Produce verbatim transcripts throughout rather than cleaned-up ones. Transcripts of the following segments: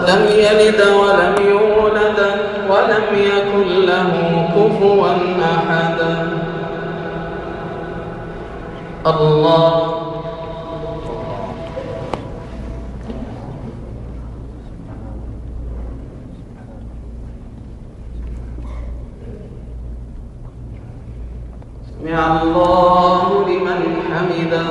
لم يلد ولم يولد ولم يكن له كفوا أحد. الله سمع الله لمن حمده.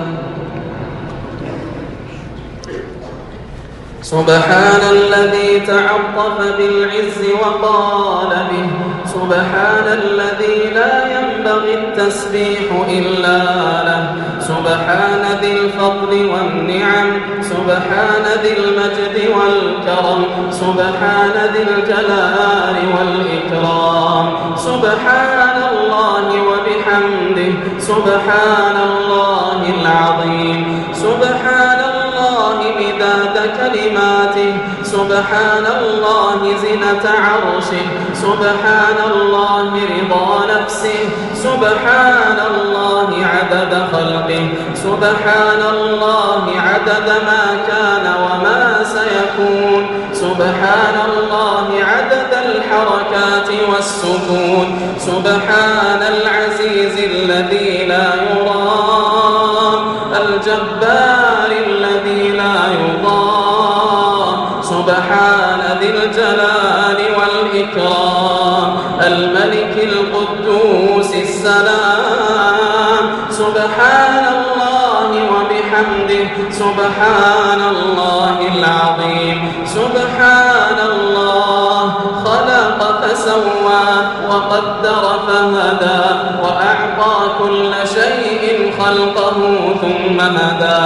سبحان الذي تعطف بالعز وقال به، سبحان الذي لا ينبغي التسبيح إلا له، سبحان ذي الفضل والنعم، سبحان ذي المجد والكرم، سبحان ذي الجلال والإكرام، سبحان الله وبحمده، سبحان الله العظيم، سبحان الله مداد كلماته، سبحان الله زنة عرشه، سبحان الله رضا نفسه، سبحان الله عدد خلقه، سبحان الله عدد ما كان وما سيكون، سبحان الله عدد الحركات والسكون، سبحان العزيز الذي لا يرام، الجبار الذي لا يضام، سبحان ذي الجلال والإكرام، الملك القدوس السلام، سبحان الله وبحمده، سبحان الله العظيم، سبحان الله خلق فسوى وقدر فهدى وأعطى كل شيء خلقه ثم هدى،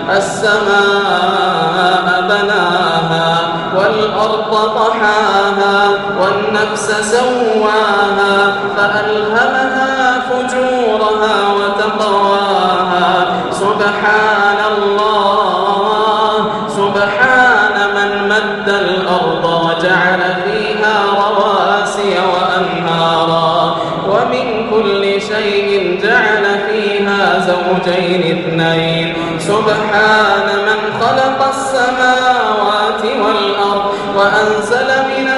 السماء بناها والأرض طحاها والنفس سواها فألهمها فجورها وتقواها، سبحان الله، سبحان من مد الأرض وجعل فيها رواسي وأنهارا ومن كل شيء جعل فيها زوجين اثنين، سبحان من خلق السماوات والأرض وأنزل من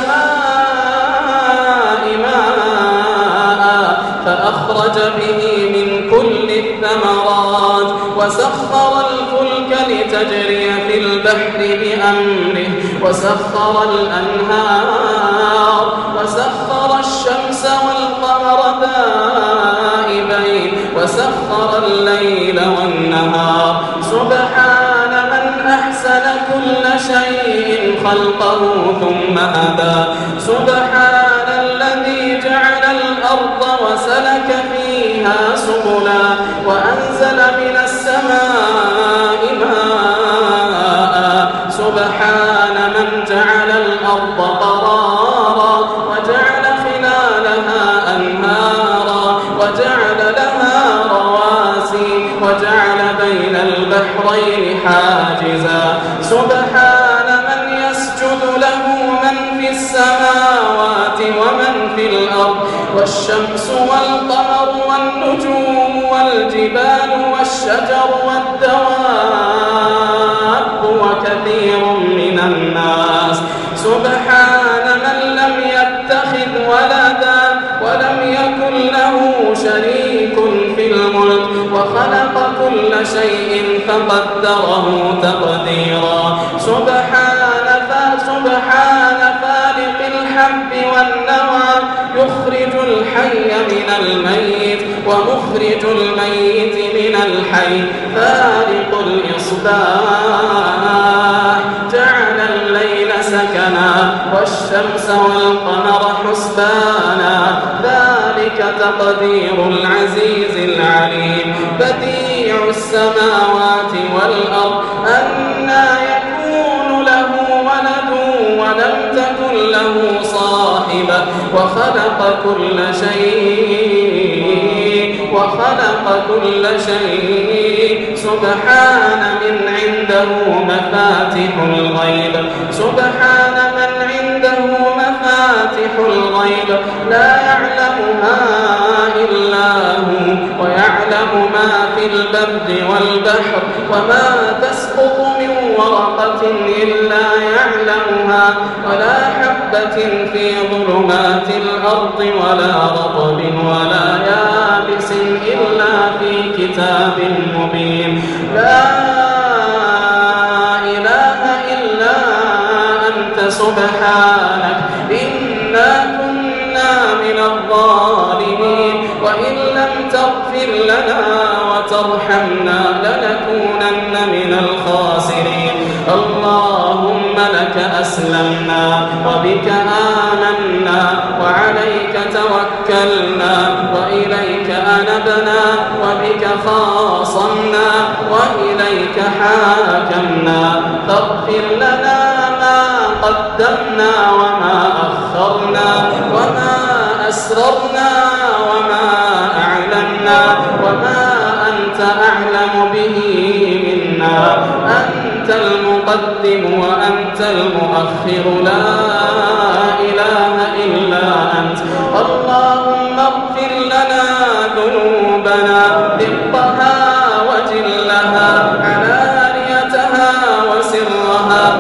السماء ماء فأخرج به من كل الثمرات وسخر الفلك لتجري في البحر بأمره وسخر الأنهار وسخر الشمس والقمر دائبين وسخر الليل والنهار، سبحان من أحسن كل شيء خلقه ثم هدى، سبحان الذي جعل الأرض وسلك فيها سبلا وأنزل من السماء ماء، سبحان من جعل الأرض قرارا وجعل خلالها أنهارا وجعل لها رواسي وجعل بين البحرين حاجزا، سبحان من يسجد له من في السماوات ومن في الأرض والشمس والقمر والنجوم والجبال والشجر والدواب وكثير من الناس، سبحان من لم يتخذ ولدا ولم يكن له شريك في الملك وخلق كل شيء فقدره تقديرا، سبحان سبحان فالق الحب والنوى يخرج الحي من الميت ومخرج الميت من الحي، فالق الإصباح جعل الليل سكنا والشمس والقمر حسبانا، ذلك تقدير العزيز العليم، بديع السماوات والأرض أنى يكون له ولد ولم تكن له صاحبة وخلق كل شيء وخلق كل شيء، سبحان من عنده مفاتح الغيب، سبحان من عنده مفاتح الغيب لا يعلمها إلا هو ويعلم ما في البر والبحر وما تسقط من ورقة إلا يعلمها عنها ولا حبة في ظلمات الأرض ولا رطب ولا يابس إلا في كتاب مبين. لا إله إلا أنت سبحانك إنا كنا من الظالمين وإن لم تغفر لنا وترحمنا لنكونن من الخاسرين. اللهم لك أسلمنا وبك آمنا وعليك توكلنا وإليك أنبنا وبك خاصمنا وإليك حاكمنا. فاغفر لنا ما قدمنا وما أخرنا وما أسررنا وما أعلنا وما أنت أعلم به منا. أنت المقدم وأنت المؤخر لا إله إلا أنت. اللهم اغفر لنا ذنوبنا دقها وجلها علانيتها وسرها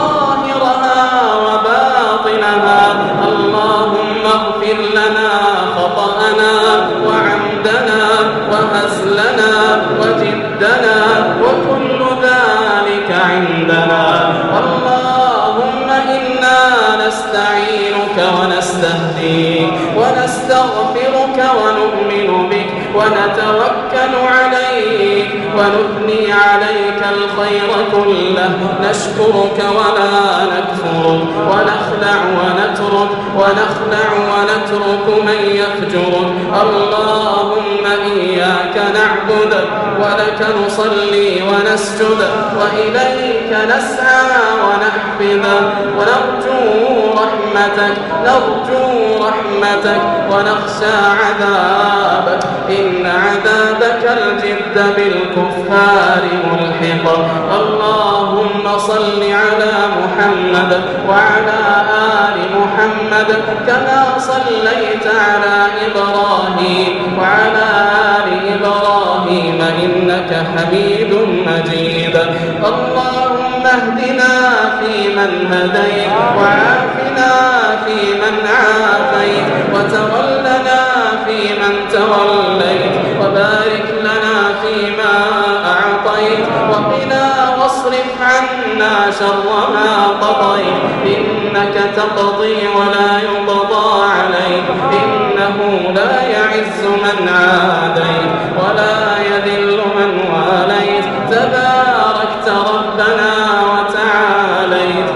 ظاهرها وباطنها. اللهم اغفر لنا خطأنا وعمدنا وهزلنا وجدنا وكل ذلك عندنا. اللهم إنا نستعينك ونستهديك ونستغفرك ونؤمن بك ونتوكل عليك ونثني عليك الخير كله. نشكرك ولا نكفرك ونخلع ونترك ونخلع ونترك من يفجرك. اللهم إياك نعبد ولك نصلي ونسجد وإليك نسعى ونحفظ ونرجو رحمتك نرجو رحمتك ونخشى عذابك. إن عذابك الجد بالكفار ملحق. اللهم صل على محمد وعلى آل محمد كما صليت على إبراهيم وعلى آل إبراهيم إنك حميد مجيد. اللهم اهدنا فيمن هديت وعافنا فيمن عافيت وتولنا فيمن توليت وبارك لنا فيما أعطيت وقنا واصرف عنا شر ما قضيت. إنك تقضي ولا يقضى عليك إنه لا يعز من عاديت ولا يذل من واليت. تباركت ربنا وتعاليت.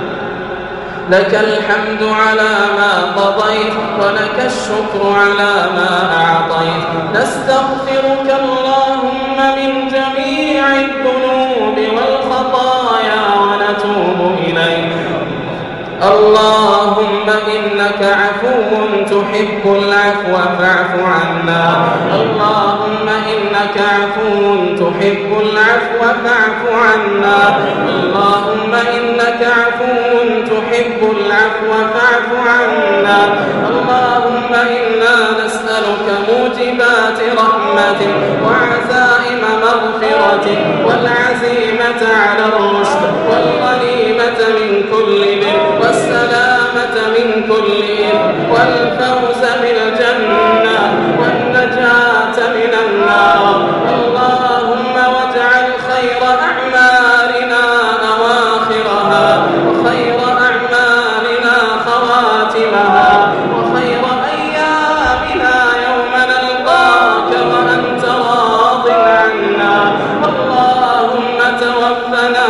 لك الحمد على ما قضيت ولك الشكر على ما أعطيت. نستغفرك اللهم من جميع الذنوب والخطايا ونتوب إليك. اللهم إنك عفو تحب العفو فاعف عنا. اللهم إنك عفو تحب العفو فاعف عنا. اللهم إنك عفو تحب العفو فاعف عنا. اللهم إنا نسألك موجبات رحمتك وعزائم مغفرتك والعزيمة على الرشد والغنيمة من كل بر والسلامة من كل إثم والفوز بالجنة والنجاة من النار. اللهم واجعل خير أعمالنا أواخرها وخير أعمالنا خواتمها وخير أيامنا يوم نلقاك وأنت راض عنا. اللهم توفنا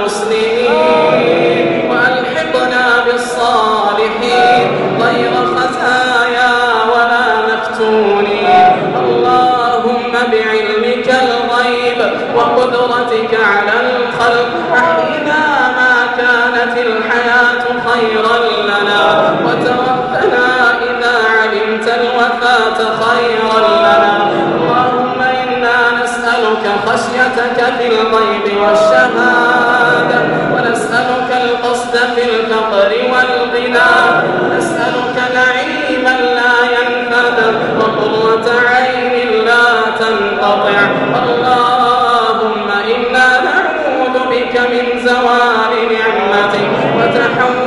مسلمين وألحقنا بالصالحين غير خزايا ولا مفتونين. اللهم بعلمك الغيب وقدرتك على الخلق أحينا ما كانت الحياة خيرا لنا وتوفنا إذا علمت الوفاة خيرا لنا. اللهم إنا نسألك خشيتك في الغيب والشهادة ونسألك القصد في الفقر والغنى ونسألك نعيما لا ينفد وقرة عين لا تنقطع. اللهم إنا نعوذ بك من زوال نعمتك وتحول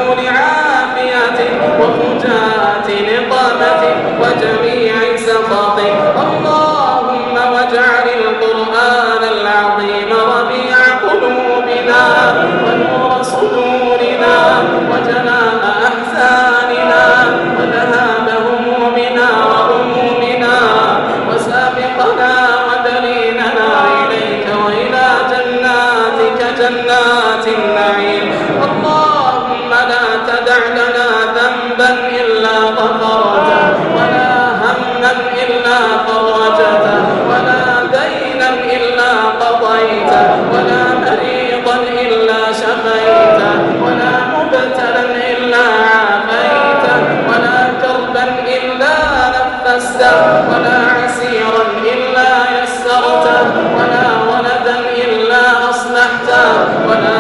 ذنبا إلا غفرته ولا هما إلا فرجته ولا دينا إلا قضيته ولا مريضا إلا شفيته ولا مبتلا إلا عافيته ولا كربا إلا نفسته ولا عسيرا إلا يسرته ولا ولدا إلا أصلحته ولا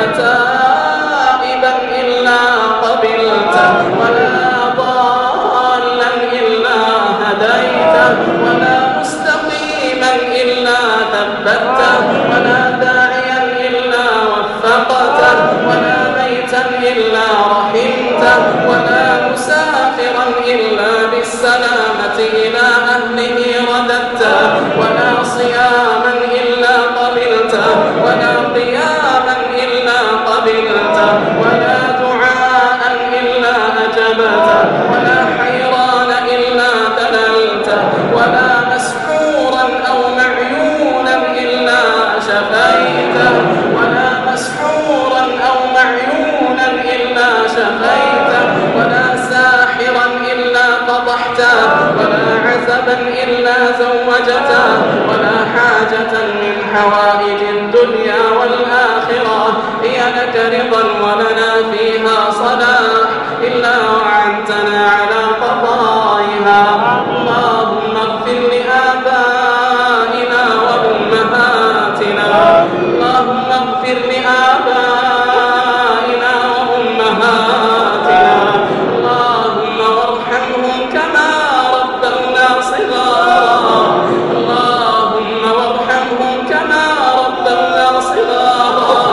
تائبا إلا قبلته ولا ضالا إلا هديته ولا مستقيما إلا ثبته ولا داعيا إلا وفقته ولا ميتا إلا رحمته ولا مسافرا إلا بالسلامة إلى أهله رددته ولا صياما إلا قبلته ولا قياما إلا قبلته ولا دعاء إلا أجبته ولا حيران إلا دللته ولا مسحورا أو معيونا إلا شفيته ولا مسحورا أو معيونا إلا شفيته ولا ساحرا إلا قضحته ولا عزبا إلا زوجته ولا حاجة من حوائج الدنيا والآخرة هي لك رضا ولنا فيها صلاح إلا وعنتنا على قضائها. اللهم اغفر لآبائنا وأمهاتنا اللهم اغفر لآبائنا وأمهاتنا اللهم وارحمهم كما ربونا صغارا اللهم وارحمهم كما ربونا صغارا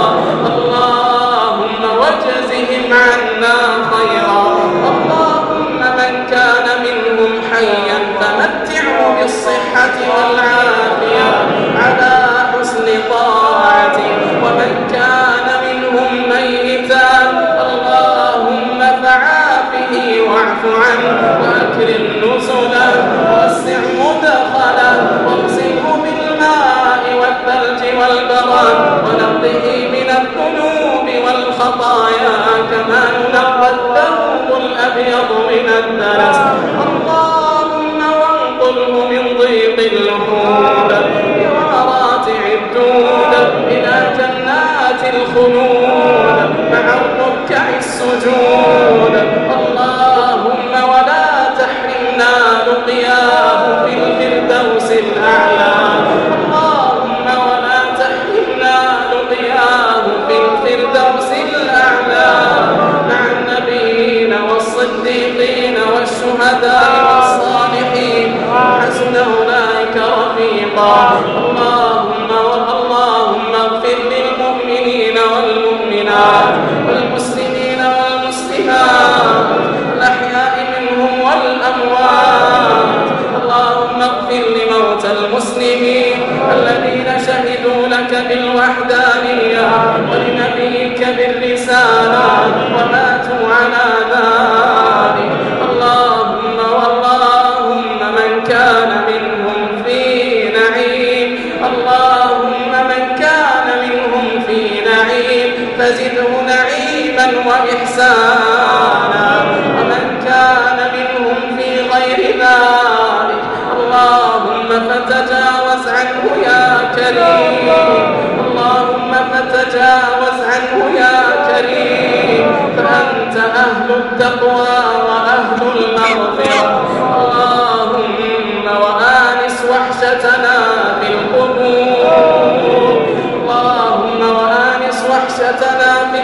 اللهم واجزهم عنا خيرا. اللهم من كان منهم حيا فمتعه بالصحة والعافية على حسن طاعته ومن كان منهم ميتا اللهم فعافه واعف عنه وأكرم نزله ووسع مدخله واغسله بالماء والثلج والبرد ونقه من الذنوب والخطايا كما ينقى الثوب الأبيض من الدنس. اللهم وانقله من ضيق اللحود بغارات عدود إلى جنات الخلود مع الركع السجود. اللهم ولا تحرمنا لقياه في الفردوس الأعلى اللهم ولا تحرمنا لقياه في الفردوس الأعلى مع النبيين والصديقين والشهداء والصالحين حسن أولئك رفيقا. اللهم اللهم اغفر للمؤمنين والمؤمنات والمسلمين والمسلمات الأحياء منهم والأموات. اللهم اغفر لموتى المسلمين الذين شهدوا لك بالوحدانية ولنبيك بالرسالة وماتوا على ذلك. اللهم واللهم من كان منهم في نعيم اللهم من كان منهم في نعيم فزده نعيما وإحسانا ومن كان منهم في غير ذلك اللهم فتجاوز عنه يا كريم اللهم فتجاوز عنه يا كريم فأنت أهل التقوى وأهل المغفرة. اللهم وآنس وحشتنا في القبور اللهم وآنس وحشتنا في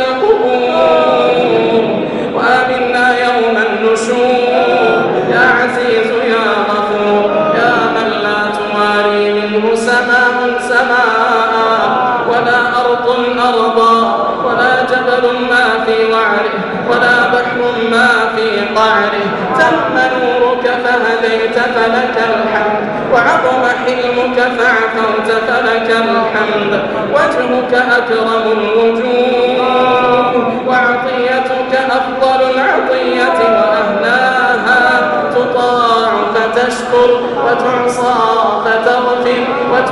القبور وآمنا يوم النشور يا عزيز يا غفور يا من لا تواري منه سماء سماء ولا أرض أرضا ولا جبل ما في وعره ولا بحر ما في قعره. تم نورك فهديت فلك الحمد وعظم حلمك فعفوت فلك الحمد. وجهك أكرم الوجوه وعطيتك أفضل العطية وأهلاها تطاع فتشكر وتعصى فتغفر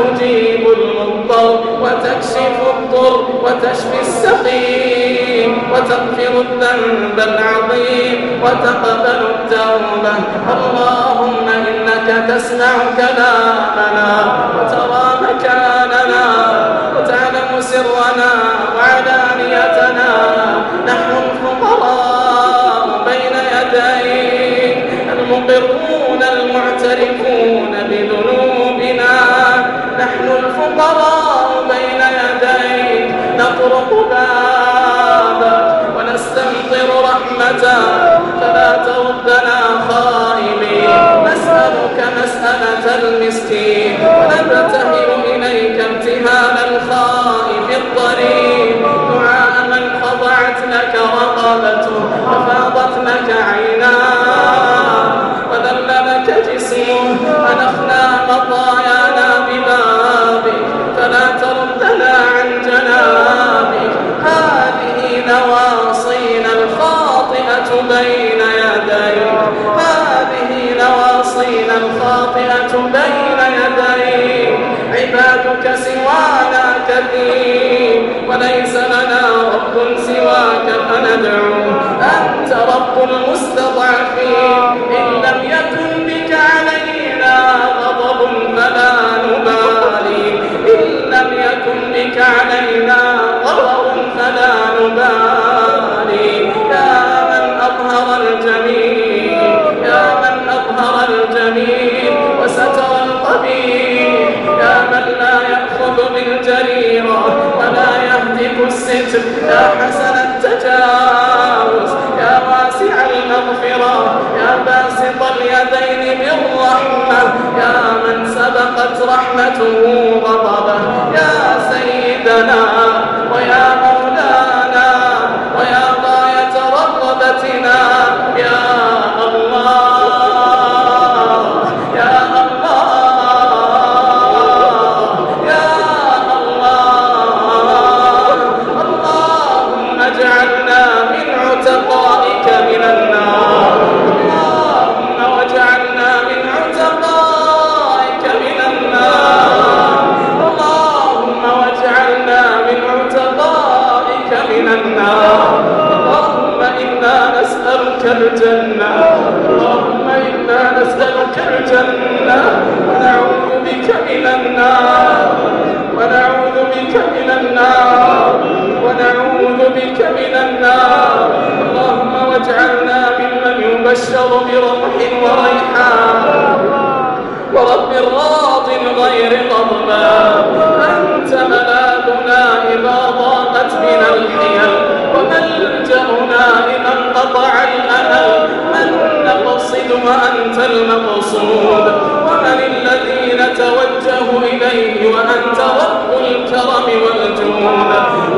وتجيب المضطر وتكشف الضر وتشفي السقيم وتغفر الذنب العظيم وتقبل التوبة. اللهم إنك تسمع كلامنا وترى مكاننا وتعلم سرنا وعلانيتنا. نحن الفقراء بين يديك المقرون المعترفون بذنوبنا. نحن الفقراء بين يديك نطرق بابك ونستمطر رحمتك فلا تردنا خائبين. نسألك مسألة المسكين ونبتهل إليك ابتهال الخائف الضرير. دعاء من خضعت لك رقبته وفاضت لك عيناه وذل لك جسمه ونخنا مطايانا ببابك فلا تردنا عن جنابك. هذه نواصينا الخاطئة بين يديك. هذه نواصينا الخاطئة بين يديك. عبادك سوانا كثير وليس لنا رب سواك فندعوه. أنت رب المستضعفين. إن لم يكن بك علينا غضب فلا نبالي. إن لم يكن بك علينا غضب فلا نبالي. يا من أظهر الجميل يا من أظهر الجميل وستر القبيح. يا من لا يأخذ بالجريرة ولا يهتك الستر. يا حسن التجاوز يا واسع المغفرة يا باسط اليدين بالرحمة. يا من سبقت رحمته غضبه. يا سيدنا ويا مولانا ويا غاية رغبتنا. يا الله يا الجنة. اللهم إنا نسألك الجنة ونعوذ بك من النار ونعوذ بك من النار ونعوذ بك من النار. اللهم واجعلنا ممن يبشر بروح وريحان ورب راض غير غضبان. أنت ملاذنا إذا ضاقت بنا الحيل وملجأنا إذا انقطع الأمل. من نقصد وأنت المقصود ومن الذي نتوجه إليه وأنت رب الكرم والجود.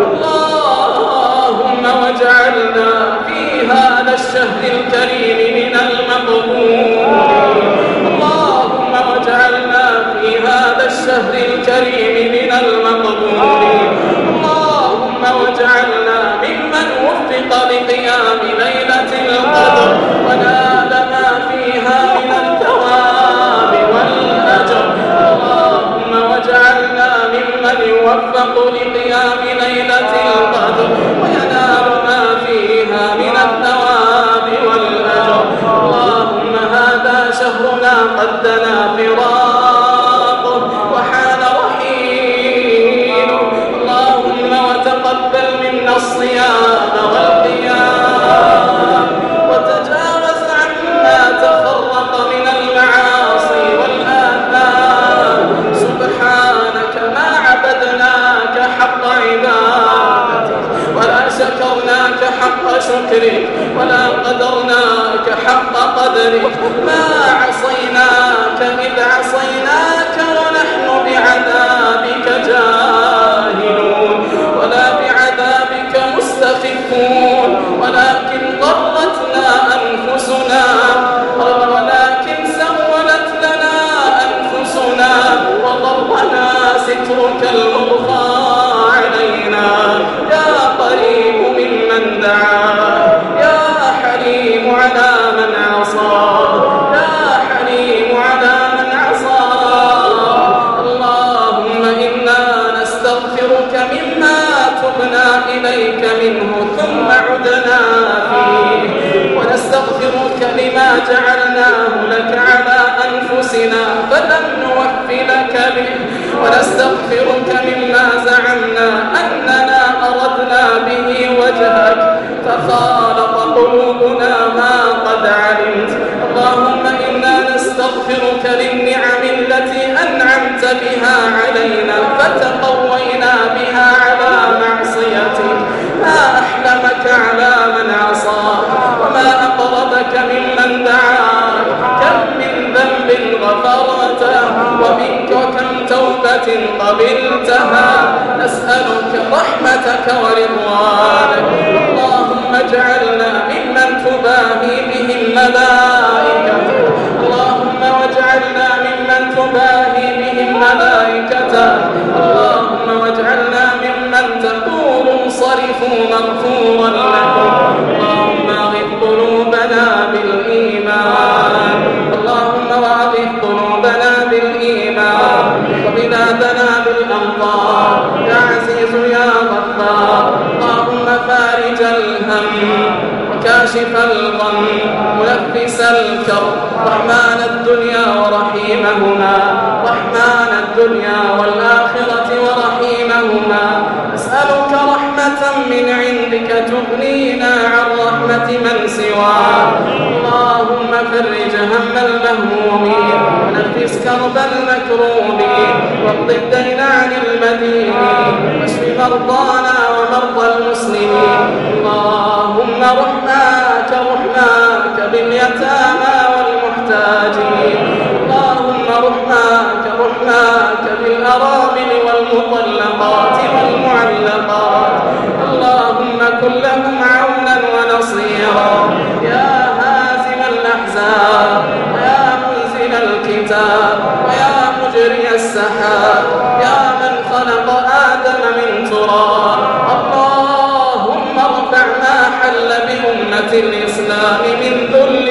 اللهم واجعلنا في هذا الشهر الكريم من المقبول. اللهم واجعلنا في هذا الشهر الكريم من المقبول. اللهم واجعلنا ممن وفق لقيام ليلة القدر ونال ما فيها من الثواب والأجر. اللهم واجعلنا ممن يوفق لقيام ليلة القدر وينال ما فيها من الثواب والأجر. اللهم هذا شهرنا قد دنا فراقه وحان رحيله. اللهم وتقبل منا الصيام والقيام وتجاوز عما تفرق من المعاصي والآثام. سبحانك ما عبدناك حق عبادتك ولا شكرناك حق شكرك ولا قدرناك حق قدرك. ما عصيناك إذ عصيناك ونحن بعذابك جاهلون ولا بعذابك مستخفون. ولكن غرتنا أنفسنا ولكن سولت لنا أنفسنا وغرنا سترك المرخى علينا. يا قريب ممن دعا يا حليم على من عصى. يا حليم على من عصى. جعلناه لك على أنفسنا فلم نوف لك به، ونستغفرك مما زعمنا أننا أردنا به وجهك فخالط قلوبنا ما قد علمت. اللهم إنا نستغفرك للنعم التي أنعمت بها علينا فتقوينا بها على معصيتك. ما أحلمك على من عصاك وما أقربك ممن دعاك. كم من ذنب غفرته ومنك وكم توبة قبلتها. نسألك رحمتك ورضوانك. اللهم اجعلنا ممن تباهي بهم ملائكتك. اللهم واجعلنا ممن تباهي بهم ملائكتك. اللهم واجعلنا ممن تقول انصرفوا مغفورا لكم. اللهم اغث قلوبنا بالإيمان. اللهم واغث قلوبنا بالإيمان وبلادنا بالأمطار يا عزيز يا غفار. اللهم فارج الهم وكاشف الغم منفس الكرب رحمن الدنيا ورحيمهما رحمن الدنيا والآخرة ورحيمهما. نسألك رحمة من عندك تغنينا عن رحمة من سواك. اللهم فرج هم المهمومين ونفس كرب المكروبين واقض الدين عن المدينين واشف مرضانا ومرضى المسلمين. اللهم رحماك رحماك باليتامى والمحتاجين. اللهم رحماك رحماك بالأرامل والمطلقات والمعلقات. اللهم كن لهم عونا ونصيرا يا هازم الأحزاب ويا منزل الكتاب ويا مجري السحاب يا من خلق آدم من تراب. اللهم ارفع ما حل بأمة الإسلام من ذل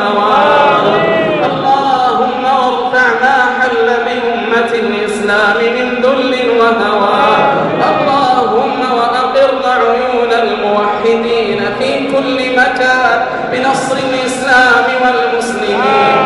وهوان. اللهم ارفع ما حل بأمة الإسلام من ذل وهوان. اللهم وأقر عيون الموحدين في كل مكان بنصر الإسلام والمسلمين.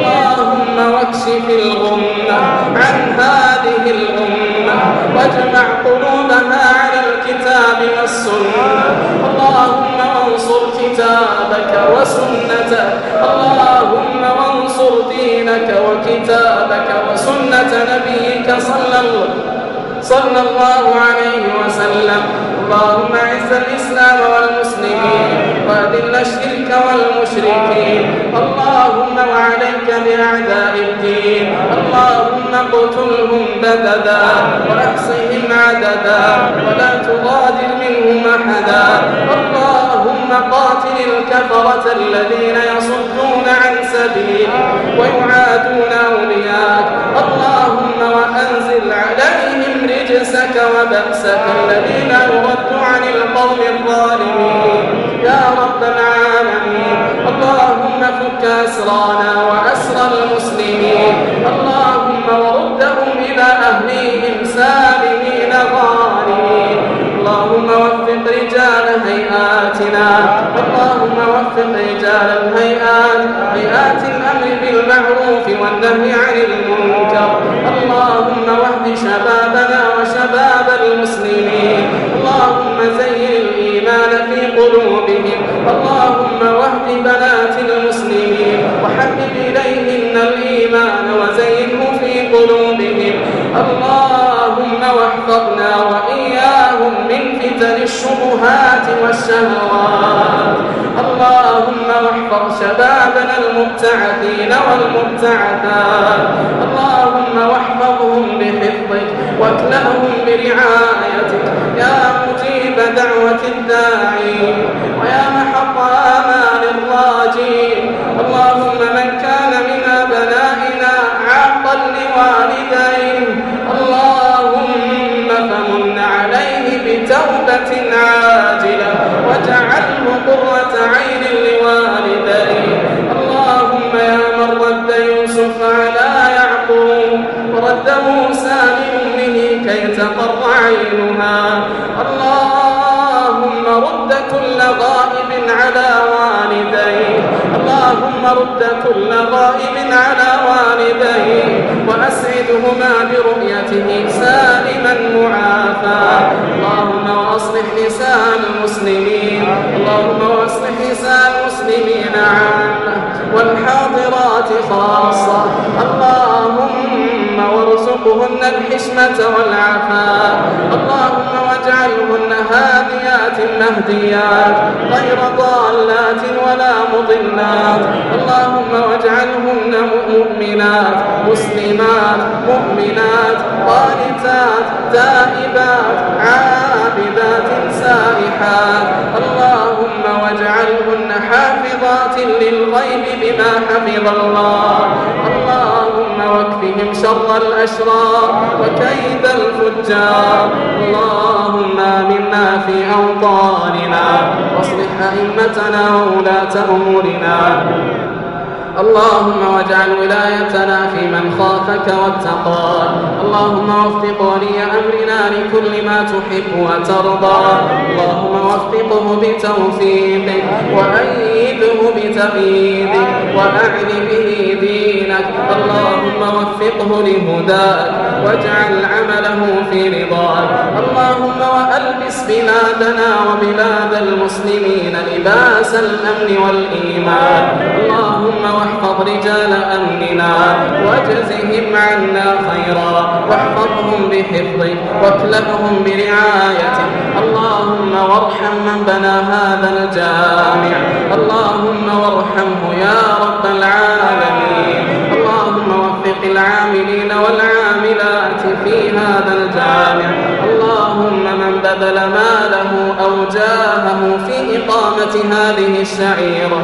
اللهم واكشف الغمة عن هذه الأمة واجمع قلوبها على الكتاب والسنة. اللهم وانصر كتابك وسنتك. اللهم وانصر دينك وكتابك وسنة نبيك صلى الله صلى الله عليه وسلم. اللهم اعز الإسلام والمسلمين وأذل الشرك والمشركين. اللهم وعليك بأعداء الدين. اللهم اقتلهم بددا وأحصهم عددا ولا تغادر منهم أحدا. اللهم قاتل الكفرة الذين يصدون عن سبيلك ويعادون أولياك. اللهم وأنزل عليهم رجسك وبأسك الذين يرد عن القوم الظالمين يا رب العالمين. اللهم فك أسرانا وأسر المسلمين. اللهم وردهم إلى أهليهم سالمين غانمين. اللهم وفق رجال هيئاتنا. اللهم وفق رجال الهيئات هيئات الأمر بالمعروف والنهي عن المنكر. اللهم واهد شبابنا وشباب المسلمين. اللهم زين الإيمان في قلوبهم. اللهم واهد بنات المسلمين وحبب إليهن الإيمان وزينه في قلوبهم. اللهم واحفظنا وإياهم من فتن الشبهات والشهوات. اللهم واحفظ شبابنا المبتعثين والمبتعثات. اللهم واحفظهم بحفظك واكلهم برعايتك يا مجيب دعوة الداعين ويا محط آمال الراجين. اللهم من كان من أبنائنا عاقا لوالديه اللهم فمن عليه بتوبة عاجلة واجعله قرة عين لوالديه. اللهم يا من رد يوسف على يعقوب ورد موسى لأمه كي تقر عينها. اللهم رد كل غائب على اللهم رد كل غائب على والديه وأسعدهما برؤيته سالما معافى. اللهم وأصلح نساء المسلمين اللهم وأصلح نساء المسلمين عامة والحاضرات خاصة. اللهم وارزقهن الحشمة والعفاف. اللهم واجعلهن هاديات مهديات غير ضالات ولا مضلات. اللهم واجعلهن مؤمنات مسلمات مؤمنات قانتات تائبات عابدات سائحات. اللهم واجعلهن حافظات للغيب بما حفظ الله. اللهم واكفهم شر الأشرار وكيد الفجار. اللهم آمنا في أوطاننا واصلح أئمتنا وولاة أمورنا. اللهم واجعل ولايتنا في من خافك واتقاك. اللهم وفق ولي أمرنا لكل ما تحب وترضى. اللهم وفقه بتوفيقك وأيده بتأييدك وأعن به دينك. اللهم وفقه لهداك واجعل عمله في رضاك. اللهم وألبس بلادنا وبلاد المسلمين لباس الأمن والإيمان. اللهم واحفظ رجال أمننا واجزهم عنا خيرا واحفظهم بحفظك واكلفهم برعايتك. اللهم وارحم من بنى هذا الجامع. اللهم وارحمه يا رب العالمين. اللهم وفق العاملين والعاملات في هذا الجامع. اللهم من بذل ماله أو جاهه في إقامة هذه الشعيرة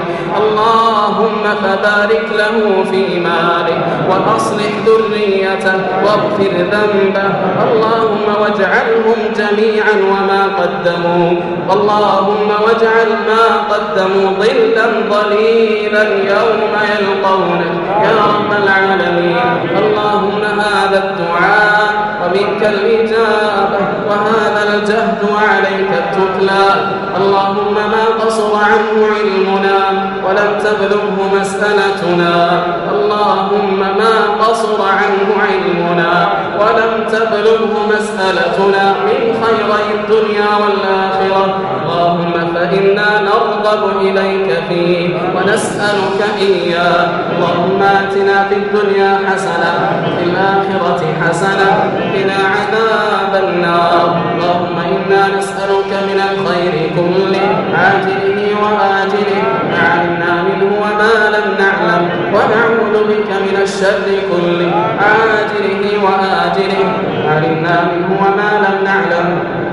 اللهم فبارك له في ماله وأصلح ذريته واغفر ذنبه. اللهم واجعلهم جميعا وما قدموا اللهم واجعل ما قدموا ظلا ظليلا يوم يلقونك يا رب العالمين. اللهم هذا الدعاء ومنك الإجابة وهذا الجهد وعليك التكلان. اللهم ما قصر عنه علمنا ولم تبلغه مسألتنا. اللهم ما قصر عنه علمنا ولم تبلغه مسألتنا من خيري الدنيا والآخرة. اللهم فإنا نرغب إليك فيه ونسألك إياه. اللهم آتنا في الدنيا حسنة وفي الآخرة حسنة وقنا عذاب النار. اللهم إنا نسألك من الخير كله عاجله وآجله ما علمنا منه وما لم نعلم ونعوذ بك من الشر كله عاجله وآجله ما علمنا منه وما لم نعلم.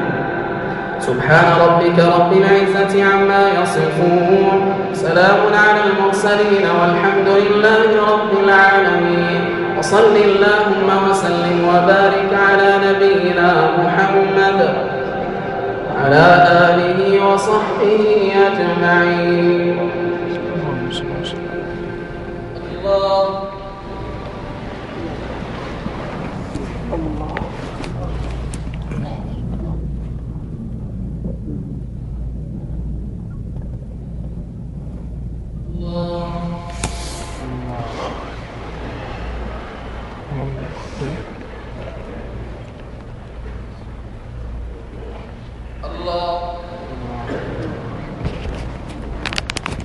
سبحان ربك رب العزة عما يصفون سلام على المرسلين والحمد لله رب العالمين. وصل اللهم وسلم وبارك على نبينا محمد وعلى آله وصحبه أجمعين.